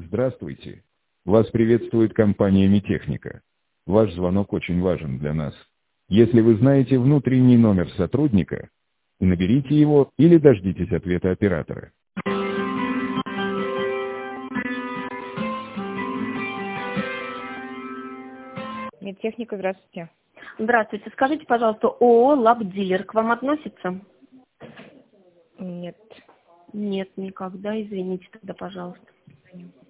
Здравствуйте. Вас приветствует компания Метехника. Ваш звонок очень важен для нас. Если вы знаете внутренний номер сотрудника, наберите его или дождитесь ответа оператора. Медтехника, здравствуйте. Здравствуйте. Скажите, пожалуйста, ООО «Лабдилер» к вам относится? Нет. Нет, никогда. Извините тогда, пожалуйста.